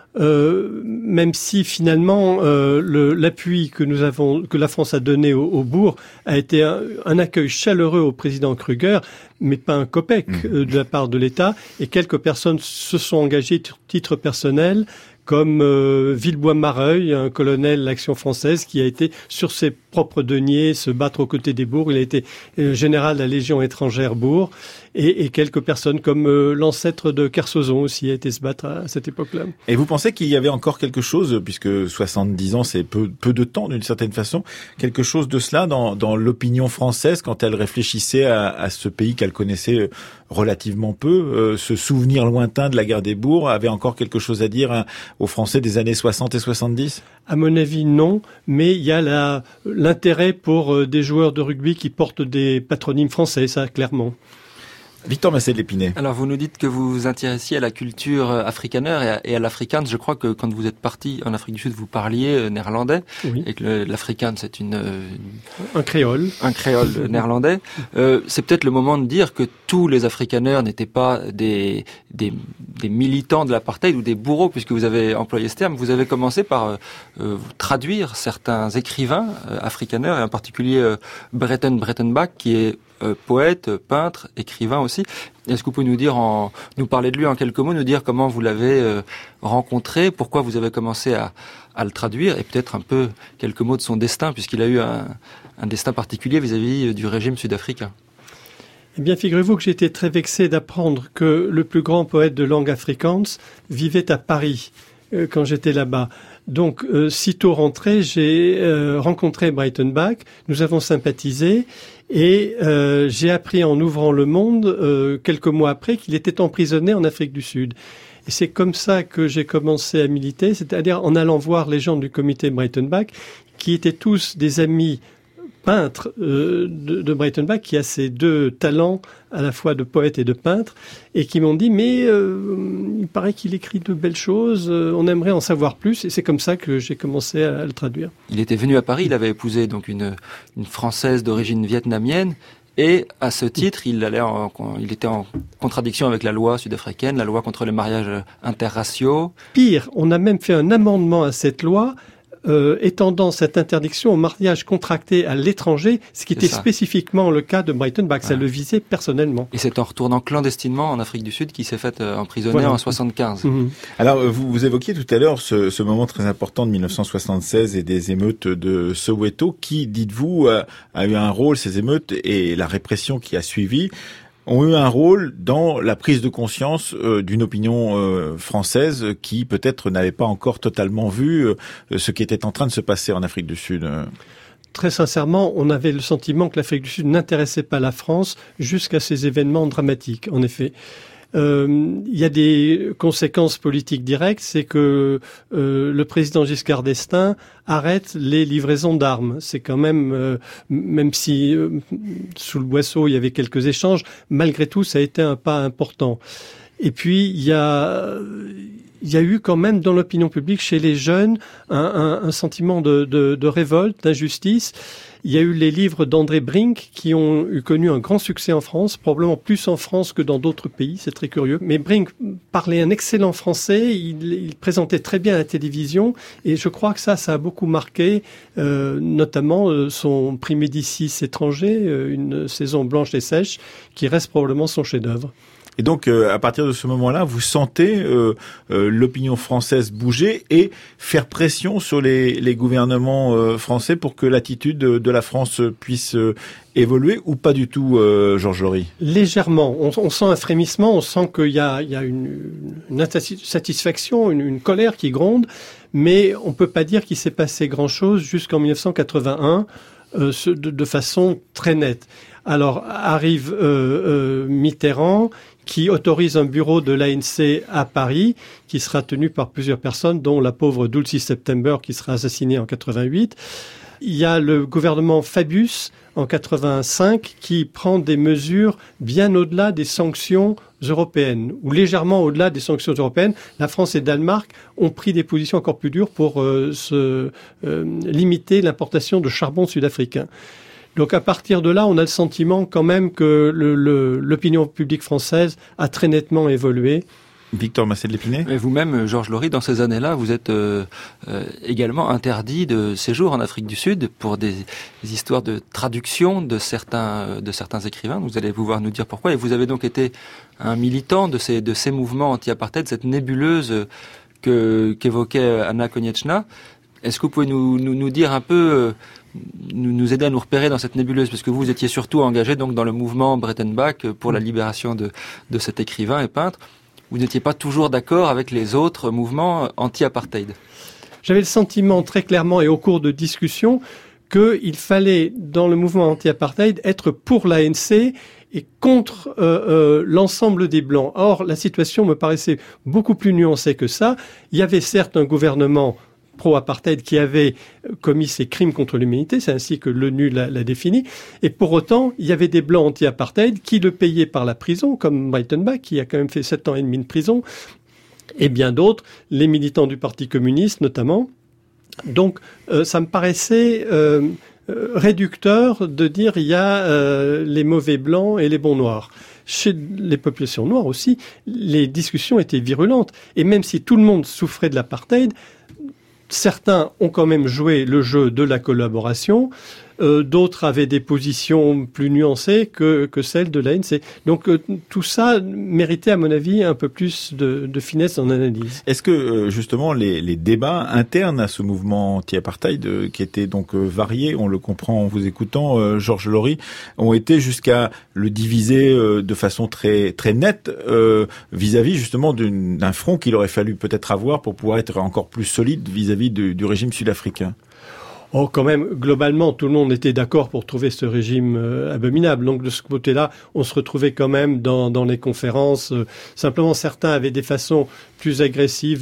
Même si finalement l'appui que la France a donné au bourg a été un accueil chaleureux au président Kruger, mais pas un copec de la part de l'État. Et quelques personnes se sont engagées à titre personnel, comme Villebois-Mareuil, un colonel de l'Action française qui a été sur ses propres deniers se battre aux côtés des bourgs. Il a été général de la Légion étrangère bourg. Et quelques personnes comme l'ancêtre de Kersozon aussi a été se battre à cette époque-là. Et vous pensez qu'il y avait encore quelque chose, puisque 70 ans c'est peu de temps d'une certaine façon, quelque chose de cela dans l'opinion française quand elle réfléchissait à ce pays qu'elle connaissait relativement peu, ce souvenir lointain de la guerre des bourgs avait encore quelque chose à dire aux Français des années 60 et 70 ? À mon avis, non, mais il y a l'intérêt pour des joueurs de rugby qui portent des patronymes français, ça, clairement. Victor Massel-Lépinay. Alors vous nous dites que vous vous intéressiez à la culture afrikaner et à l'Afrikaans. Je crois que quand vous êtes parti en Afrique du Sud, vous parliez néerlandais. Oui. Et que l'Afrikaans c'est un créole. Un créole néerlandais. C'est peut-être le moment de dire que tous les afrikaners n'étaient pas des militants de l'apartheid ou des bourreaux, puisque vous avez employé ce terme. Vous avez commencé par traduire certains écrivains afrikaners, et en particulier Breitenbach, qui est poète, peintre, écrivain aussi. Est-ce que vous pouvez nous parler de lui en quelques mots, nous dire comment vous l'avez rencontré, pourquoi vous avez commencé à le traduire, et peut-être un peu quelques mots de son destin, puisqu'il a eu un destin particulier vis-à-vis du régime sud-africain. Eh bien, figurez-vous que j'étais très vexé d'apprendre que le plus grand poète de langue afrikaans vivait à Paris quand j'étais là-bas. Donc, sitôt rentré, j'ai rencontré Breitenbach, nous avons sympathisé, et j'ai appris en ouvrant Le Monde, quelques mois après, qu'il était emprisonné en Afrique du Sud. Et c'est comme ça que j'ai commencé à militer, c'est-à-dire en allant voir les gens du comité Breitenbach, qui étaient tous des amis peintre de Breitenbach, qui a ces deux talents à la fois de poète et de peintre, et qui m'ont dit mais il paraît qu'il écrit de belles choses, on aimerait en savoir plus, et c'est comme ça que j'ai commencé à le traduire. Il était venu à Paris, il avait épousé donc une Française d'origine vietnamienne, et à ce titre, il était en contradiction avec la loi sud-africaine, la loi contre les mariages interraciaux. Pire, on a même fait un amendement à cette loi étendant cette interdiction au mariage contracté à l'étranger, ce qui était spécifiquement le cas de Breitenbach. Ça le visait personnellement. Et c'est en retournant clandestinement en Afrique du Sud qu'il s'est fait emprisonner en 75. Mmh. Alors, vous évoquiez tout à l'heure ce moment très important de 1976 et des émeutes de Soweto. Qui, dites-vous, a eu un rôle, ces émeutes, et la répression qui a suivi? ont eu un rôle dans la prise de conscience d'une opinion française qui peut-être n'avait pas encore totalement vu ce qui était en train de se passer en Afrique du Sud. Très sincèrement, on avait le sentiment que l'Afrique du Sud n'intéressait pas la France jusqu'à ces événements dramatiques, en effet. Il y a des conséquences politiques directes, c'est que le président Giscard d'Estaing arrête les livraisons d'armes. C'est quand même, même si sous le boisseau il y avait quelques échanges, malgré tout ça a été un pas important. Et puis il y a eu quand même dans l'opinion publique, chez les jeunes, un sentiment de révolte, d'injustice. Il y a eu les livres d'André Brink qui ont connu un grand succès en France, probablement plus en France que dans d'autres pays, c'est très curieux. Mais Brink parlait un excellent français, il présentait très bien à la télévision et je crois que ça a beaucoup marqué, notamment son prix Médicis étranger, une saison blanche et sèche, qui reste probablement son chef-d'œuvre. Et donc, à partir de ce moment-là, vous sentez l'opinion française bouger et faire pression sur les gouvernements français pour que l'attitude de la France puisse évoluer ou pas du tout, Georges Laury? Légèrement. On sent un frémissement, on sent qu'il y a une insatisfaction, une colère qui gronde, mais on peut pas dire qu'il s'est passé grand-chose jusqu'en 1981 de façon très nette. Alors arrive Mitterrand, qui autorise un bureau de l'ANC à Paris, qui sera tenu par plusieurs personnes, dont la pauvre Dulcie September, qui sera assassinée en 88. Il y a le gouvernement Fabius, en 85, qui prend des mesures bien au-delà des sanctions européennes, ou légèrement au-delà des sanctions européennes. La France et le Danemark ont pris des positions encore plus dures pour limiter l'importation de charbon sud-africain. Donc à partir de là, on a le sentiment quand même que l'opinion publique française a très nettement évolué. Victor Massé-de-L'Épinay. Et vous-même, Georges Laury, dans ces années-là, vous êtes également interdit de séjour en Afrique du Sud pour des histoires de traduction de certains écrivains. Vous allez pouvoir nous dire pourquoi. Et vous avez donc été un militant de ces mouvements anti-apartheid, cette nébuleuse qu'évoquait Anna Konieczna. Est-ce que vous pouvez nous dire un peu, nous aider à nous repérer dans cette nébuleuse, parce que vous étiez surtout engagé donc dans le mouvement Breitenbach pour la libération de cet écrivain et peintre. Vous n'étiez pas toujours d'accord avec les autres mouvements anti-apartheid. J'avais le sentiment très clairement et au cours de discussions qu'il fallait, dans le mouvement anti-apartheid, être pour l'ANC et contre l'ensemble des Blancs. Or, la situation me paraissait beaucoup plus nuancée que ça. Il y avait certes un gouvernement pro-apartheid qui avait commis ces crimes contre l'humanité, c'est ainsi que l'ONU l'a défini, et pour autant, il y avait des Blancs anti-apartheid qui le payaient par la prison, comme Breitenbach, qui a quand même fait 7 ans et demi de prison, et bien d'autres, les militants du Parti communiste notamment. Donc, ça me paraissait réducteur de dire il y a les mauvais Blancs et les bons Noirs. Chez les populations noires aussi, les discussions étaient virulentes, et même si tout le monde souffrait de l'apartheid, certains ont quand même joué le jeu de la collaboration, d'autres avaient des positions plus nuancées que celles de l'ANC. Donc tout ça méritait à mon avis un peu plus de finesse en analyse. Est-ce que justement les débats internes à ce mouvement anti-apartheid qui étaient donc variés, on le comprend en vous écoutant, Georges Laury, ont été jusqu'à le diviser de façon très très nette vis-à-vis justement d'un front qu'il aurait fallu peut-être avoir pour pouvoir être encore plus solide vis-à-vis du régime sud-africain? Oh, quand même, globalement, tout le monde était d'accord pour trouver ce régime abominable. Donc, de ce côté-là, on se retrouvait quand même dans les conférences. Simplement, certains avaient des façons plus agressives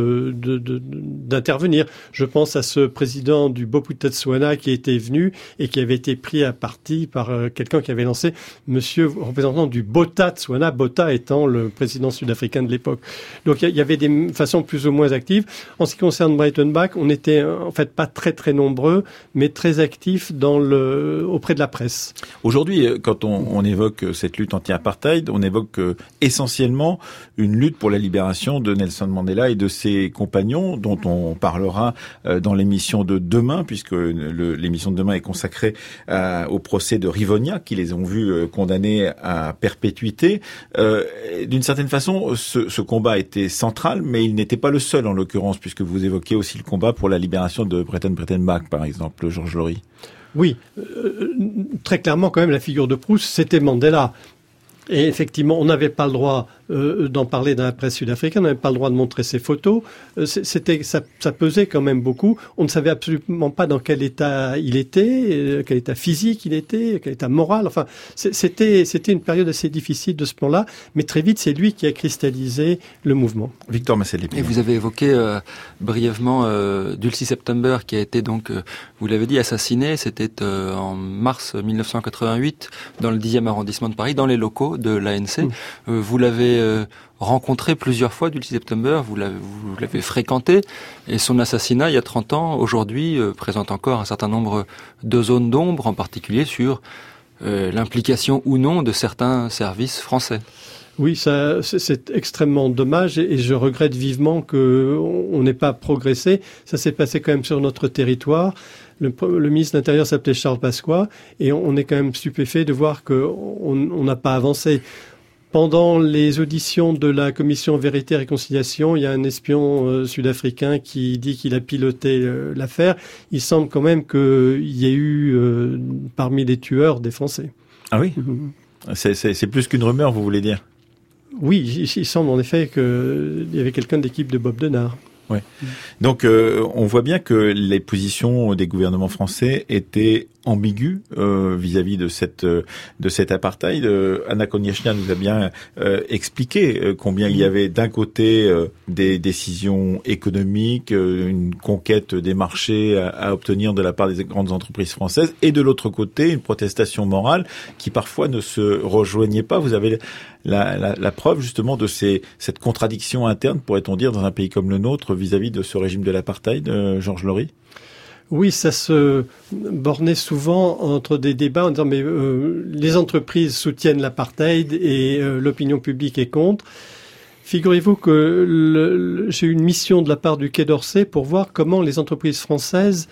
d'intervenir. Je pense à ce président du Bophuthatswana qui était venu et qui avait été pris à partie par quelqu'un qui avait lancé monsieur représentant du Botswana, Botha étant le président sud-africain de l'époque. Donc, il y avait des façons plus ou moins actives. En ce qui concerne Breitenbach, on était en fait pas très très nombreux, mais très actifs auprès de la presse. Aujourd'hui, quand on évoque cette lutte anti-apartheid, on évoque essentiellement une lutte pour la libération de Nelson Mandela et de ses compagnons, dont on parlera dans l'émission de demain, puisque l'émission de demain est consacrée au procès de Rivonia, qui les ont vus condamnés à perpétuité. D'une certaine façon, ce combat était central, mais il n'était pas le seul en l'occurrence, puisque vous évoquez aussi le combat pour la libération de Breitenbach, par exemple, Georges Laury. Oui, très clairement quand même la figure de proue, c'était Mandela. Et effectivement, on n'avait pas le droit d'en parler dans la presse sud-africaine, on n'avait pas le droit de montrer ses photos. Ça pesait quand même beaucoup. On ne savait absolument pas dans quel état il était, quel état physique il était, quel état moral. Enfin, c'était une période assez difficile de ce plan-là, mais très vite, c'est lui qui a cristallisé le mouvement. Victor Massel-Lépine. Et vous avez évoqué brièvement Dulcie September, qui a été donc, vous l'avez dit, assassiné. C'était en mars 1988 dans le 10e arrondissement de Paris, dans les locaux de l'ANC. Vous l'avez rencontré plusieurs fois, Dulcie September, vous l'avez fréquenté, et son assassinat il y a 30 ans, aujourd'hui, présente encore un certain nombre de zones d'ombre, en particulier sur l'implication ou non de certains services français. Oui, ça, c'est extrêmement dommage et je regrette vivement qu'on n'ait pas progressé. Ça s'est passé quand même sur notre territoire. Le ministre de l'Intérieur s'appelait Charles Pasqua et on est quand même stupéfait de voir qu'on n'a pas avancé. Pendant les auditions de la commission Vérité et Réconciliation, il y a un espion sud-africain qui dit qu'il a piloté l'affaire. Il semble quand même qu'il y ait eu parmi les tueurs des Français. Ah oui ? C'est plus qu'une rumeur, vous voulez dire ? Oui, il semble en effet qu'il y avait quelqu'un de l'équipe de Bob Denard. Ouais. Donc on voit bien que les positions des gouvernements français étaient ambiguës vis-à-vis de cet apartheid. Anna Konieczna nous a bien expliqué combien il y avait d'un côté des décisions économiques, une conquête des marchés à obtenir de la part des grandes entreprises françaises, et de l'autre côté une protestation morale qui parfois ne se rejoignait pas. Vous avez la preuve justement de cette contradiction interne, pourrait-on dire, dans un pays comme le nôtre vis-à-vis de ce régime de l'apartheid, Georges Laurie ? Oui, ça se bornait souvent entre des débats en disant mais les entreprises soutiennent l'apartheid et l'opinion publique est contre. Figurez-vous que j'ai eu une mission de la part du Quai d'Orsay pour voir comment les entreprises françaises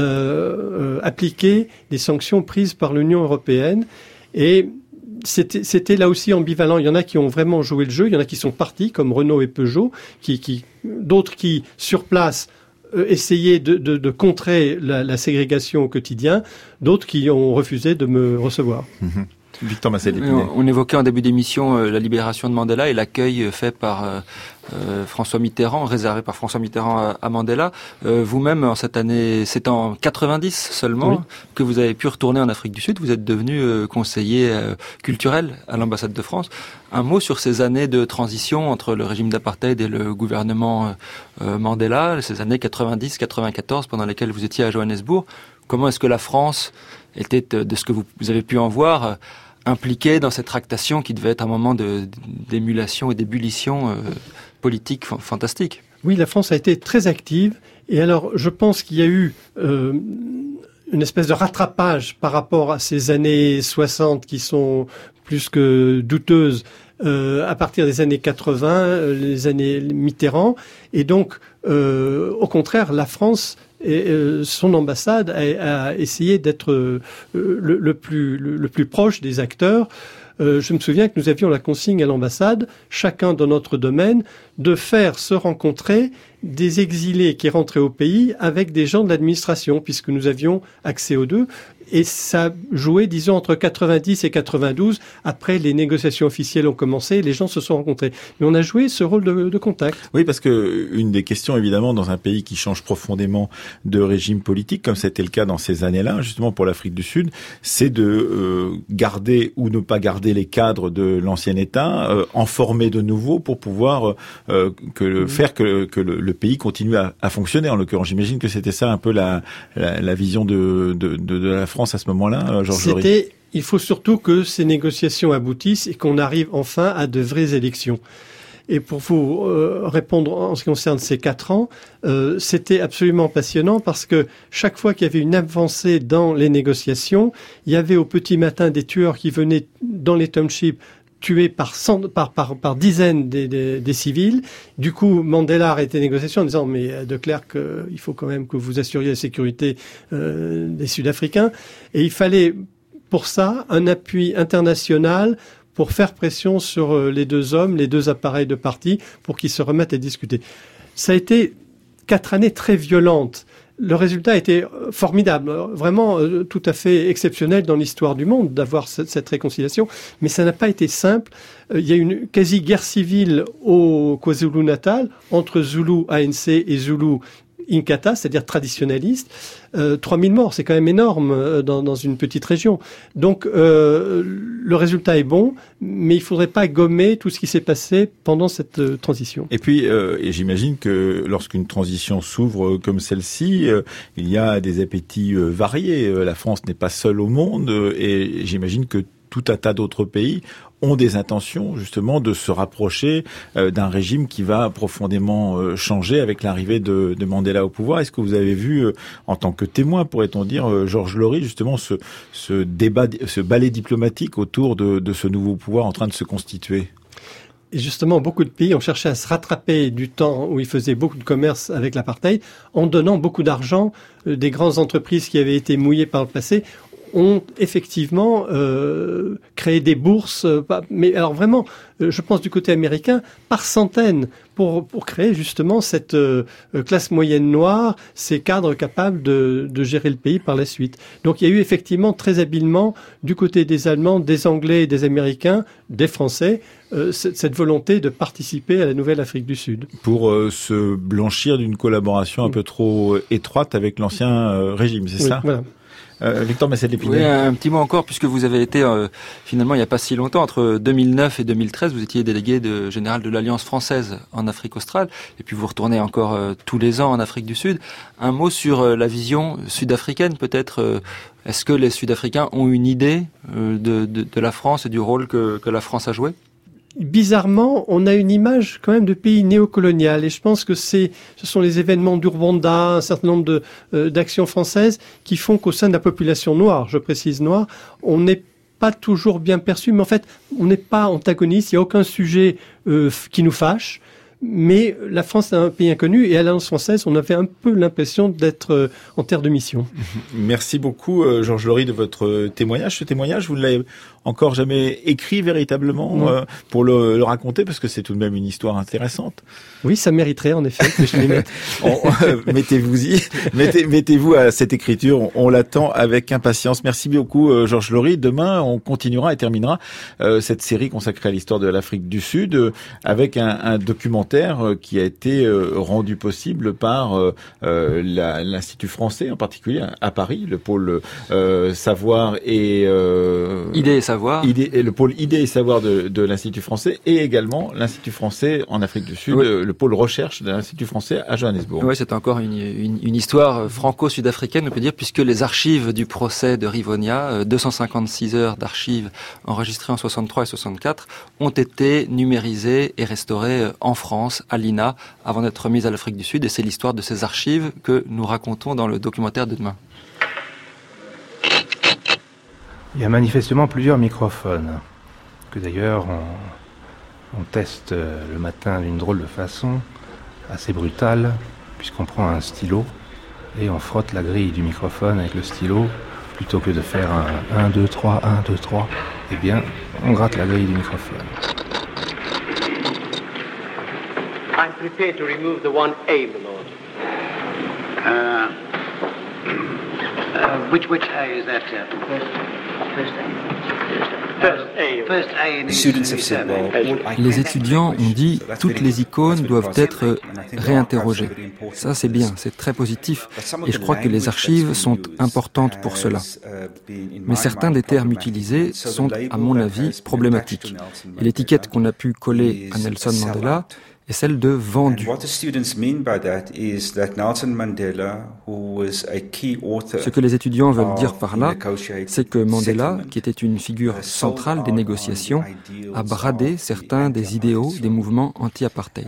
appliquaient les sanctions prises par l'Union européenne, et c'était là aussi ambivalent. Il y en a qui ont vraiment joué le jeu, il y en a qui sont partis, comme Renault et Peugeot, d'autres qui, sur place, essayaient de contrer la ségrégation au quotidien, d'autres qui ont refusé de me recevoir. Victor Massel-Lépine. On évoquait en début d'émission la libération de Mandela et l'accueil fait par François Mitterrand, réservé par François Mitterrand à Mandela. Vous-même, en cette année, c'est en 90 seulement, oui, que vous avez pu retourner en Afrique du Sud. Vous êtes devenu conseiller culturel à l'ambassade de France. Un mot sur ces années de transition entre le régime d'apartheid et le gouvernement Mandela, ces années 90-94 pendant lesquelles vous étiez à Johannesburg. Comment est-ce que la France était, de ce que vous avez pu en voir, impliquée dans cette tractation qui devait être un moment d'émulation et d'ébullition politique fantastique? Oui, la France a été très active. Et alors, je pense qu'il y a eu une espèce de rattrapage par rapport à ces années 60 qui sont plus que douteuses à partir des années 80, les années Mitterrand. Et donc, au contraire, la France et son ambassade a essayé d'être le plus proche des acteurs. Je me souviens que nous avions la consigne à l'ambassade, chacun dans notre domaine, de faire se rencontrer des exilés qui rentraient au pays avec des gens de l'administration, puisque nous avions accès aux deux. Et ça jouait, disons, entre 90 et 92. Après, les négociations officielles ont commencé, les gens se sont rencontrés. Mais on a joué ce rôle de contact. Oui, parce que une des questions, évidemment, dans un pays qui change profondément de régime politique, comme c'était le cas dans ces années-là, justement pour l'Afrique du Sud, c'est de garder ou ne pas garder les cadres de l'ancien État, en former de nouveaux pour pouvoir faire que le pays continue à fonctionner. En l'occurrence, j'imagine que c'était ça un peu la vision de la France à ce moment-là, Georges Laurie. Il faut surtout que ces négociations aboutissent et qu'on arrive enfin à de vraies élections. Et pour vous répondre en ce qui concerne ces 4 ans, c'était absolument passionnant parce que chaque fois qu'il y avait une avancée dans les négociations, il y avait au petit matin des tueurs qui venaient dans les townships tués par dizaines des civils. Du coup, Mandela arrêtait les négociations en disant « Mais de Klerk, il faut quand même que vous assuriez la sécurité des Sud-Africains. » Et il fallait pour ça un appui international pour faire pression sur les deux hommes, les deux appareils de parti, pour qu'ils se remettent à discuter. Ça a été 4 années très violentes. le résultat a été formidable, vraiment tout à fait exceptionnel dans l'histoire du monde d'avoir cette réconciliation, mais ça n'a pas été simple. Il y a une quasi-guerre civile au KwaZulu-Natal entre Zulu ANC et Zulu Inkatha, c'est-à-dire traditionnaliste. 3000 morts, c'est quand même énorme dans une petite région. Donc le résultat est bon, mais il faudrait pas gommer tout ce qui s'est passé pendant cette transition. Et puis, et j'imagine que lorsqu'une transition s'ouvre comme celle-ci, il y a des appétits variés. La France n'est pas seule au monde, et j'imagine que tout un tas d'autres pays ont des intentions justement de se rapprocher d'un régime qui va profondément changer avec l'arrivée de Mandela au pouvoir. Est-ce que vous avez vu, en tant que témoin, pourrait-on dire, Georges Laurie, justement ce débat, ce ballet diplomatique autour de ce nouveau pouvoir en train de se constituer? Et justement, beaucoup de pays ont cherché à se rattraper du temps où ils faisaient beaucoup de commerce avec l'apartheid en donnant beaucoup d'argent. Des grandes entreprises qui avaient été mouillées par le passé ont effectivement créé des bourses, mais alors vraiment, je pense du côté américain, par centaines, pour créer justement cette classe moyenne noire, ces cadres capables de gérer le pays par la suite. Donc il y a eu effectivement très habilement, du côté des Allemands, des Anglais, des Américains, des Français, cette volonté de participer à la nouvelle Afrique du Sud. Pour se blanchir d'une collaboration un peu trop étroite avec l'ancien régime, c'est ça? Voilà. Victor Massel-Lépinay. Oui, un petit mot encore, puisque vous avez été, finalement, il n'y a pas si longtemps, entre 2009 et 2013, vous étiez délégué général de l'Alliance française en Afrique australe, et puis vous retournez encore tous les ans en Afrique du Sud. Un mot sur la vision sud-africaine, peut-être. Est-ce que les Sud-Africains ont une idée de la France et du rôle que la France a joué? Bizarrement, on a une image quand même de pays néocolonial, et je pense que ce sont les événements du Rwanda, un certain nombre d'actions françaises qui font qu'au sein de la population noire, je précise noire, on n'est pas toujours bien perçu, mais en fait, on n'est pas antagoniste, il n'y a aucun sujet qui nous fâche. Mais la France est un pays inconnu, et à l'Alliance française, on avait un peu l'impression d'être en terre de mission. Merci beaucoup, Georges Laurie, de votre témoignage. Ce témoignage, vous ne l'avez encore jamais écrit véritablement pour le raconter, parce que c'est tout de même une histoire intéressante. Oui, ça mériterait en effet que je l'y mette. Mettez-vous-y, mettez-vous à cette écriture, on l'attend avec impatience. Merci beaucoup, Georges Laurie. Demain, on continuera et terminera cette série consacrée à l'histoire de l'Afrique du Sud avec un documentaire qui a été rendu possible par l'Institut français, en particulier à Paris, le pôle savoir et idées et savoir, le pôle idées et savoir de l'Institut français, et également l'Institut français en Afrique du Sud, le pôle recherche de l'Institut français à Johannesburg. Oui, c'est encore une histoire franco-sud-africaine, on peut dire, puisque les archives du procès de Rivonia, 256 heures d'archives enregistrées en 63 et 64, ont été numérisées et restaurées en France, à l'INA, avant d'être remise à l'Afrique du Sud, et c'est l'histoire de ces archives que nous racontons dans le documentaire de demain. Il y a manifestement plusieurs microphones, que d'ailleurs on teste le matin d'une drôle de façon, assez brutale, puisqu'on prend un stylo et on frotte la grille du microphone avec le stylo, plutôt que de faire un 1, 2, 3, 1, 2, 3, eh bien, on gratte la grille du microphone. I'm prepared to remove the 1A, my lord. Which A is that, sir? First A. Les étudiants ont dit toutes les icônes doivent être réinterrogées. Ça, c'est bien, c'est très positif, et je crois que les archives sont importantes pour cela. Mais certains des termes utilisés sont, à mon avis, problématiques. Et l'étiquette qu'on a pu coller à Nelson Mandela est celle de vendu. Ce que les étudiants veulent dire par là, c'est que Mandela, qui était une figure centrale des négociations, a bradé certains des idéaux des mouvements anti-apartheid.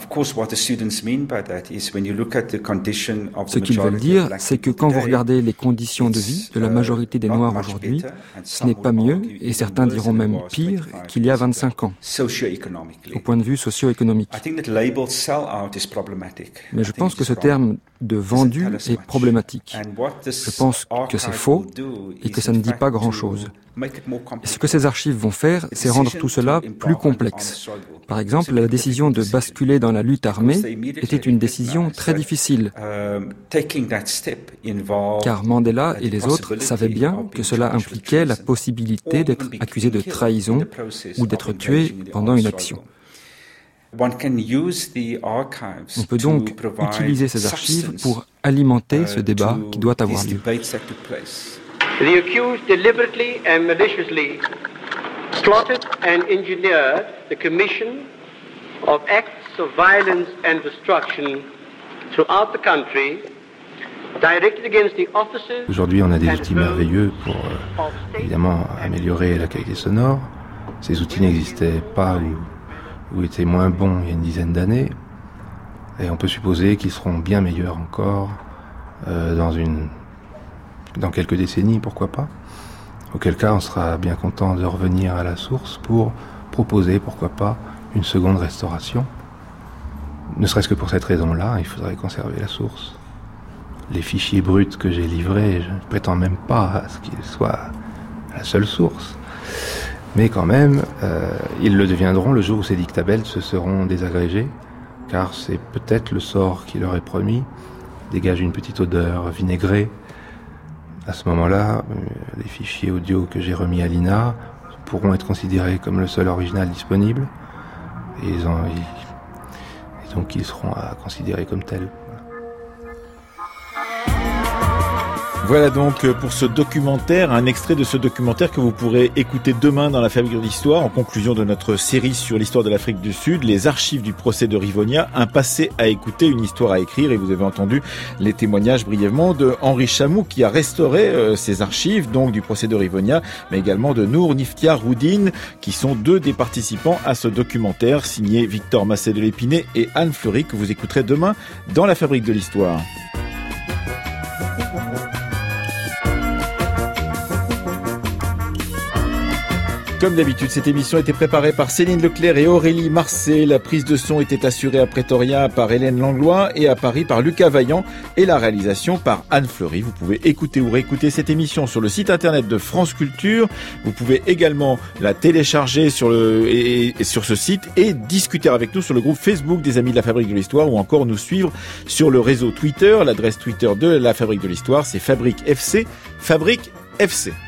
Ce qu'ils veulent dire, c'est que quand vous regardez les conditions de vie de la majorité des Noirs aujourd'hui, ce n'est pas mieux, et certains diront même pire, qu'il y a 25 ans, au point de vue socio-économique. Mais je pense que ce terme de vendu est problématique. Je pense que c'est faux et que ça ne dit pas grand-chose. Et ce que ces archives vont faire, c'est rendre tout cela plus complexe. Par exemple, la décision de basculer dans la lutte armée était une décision très difficile, car Mandela et les autres savaient bien que cela impliquait la possibilité d'être accusé de trahison ou d'être tué pendant une action. On peut donc utiliser ces archives pour alimenter ce débat qui doit avoir lieu. The accused deliberately and maliciously plotted and engineered the commission of acts of violence and destruction throughout the country, directed against the officers. Aujourd'hui, on a des outils merveilleux pour évidemment améliorer la qualité sonore. Ces outils n'existaient pas ou étaient moins bons il y a une dizaine d'années, et on peut supposer qu'ils seront bien meilleurs encore dans quelques décennies, pourquoi pas. Auquel cas, on sera bien content de revenir à la source pour proposer, pourquoi pas, une seconde restauration. Ne serait-ce que pour cette raison-là, il faudrait conserver la source. Les fichiers bruts que j'ai livrés, je ne prétends même pas à ce qu'ils soient la seule source. Mais quand même, ils le deviendront le jour où ces dictabelles se seront désagrégés, car c'est peut-être le sort qui leur est promis, dégage une petite odeur vinaigrée. À ce moment-là, les fichiers audio que j'ai remis à l'INA pourront être considérés comme le seul original disponible, et donc ils seront à considérer comme tels. Voilà donc pour ce documentaire, un extrait de ce documentaire que vous pourrez écouter demain dans la Fabrique de l'Histoire, en conclusion de notre série sur l'histoire de l'Afrique du Sud, les archives du procès de Rivonia, un passé à écouter, une histoire à écrire. Et vous avez entendu les témoignages brièvement de Henri Chamou qui a restauré ces archives, donc du procès de Rivonia, mais également de Nour Niftia Roudine, qui sont deux des participants à ce documentaire, signé Victor Massé de l'Épinay et Anne Fleury, que vous écouterez demain dans la Fabrique de l'Histoire. Comme d'habitude, cette émission était préparée par Céline Leclerc et Aurélie Marcet. La prise de son était assurée à Pretoria par Hélène Langlois et à Paris par Lucas Vaillant, et la réalisation par Anne Fleury. Vous pouvez écouter ou réécouter cette émission sur le site internet de France Culture. Vous pouvez également la télécharger sur ce site et discuter avec nous sur le groupe Facebook des Amis de la Fabrique de l'Histoire, ou encore nous suivre sur le réseau Twitter. L'adresse Twitter de la Fabrique de l'Histoire, c'est Fabrique FC, Fabrique FC.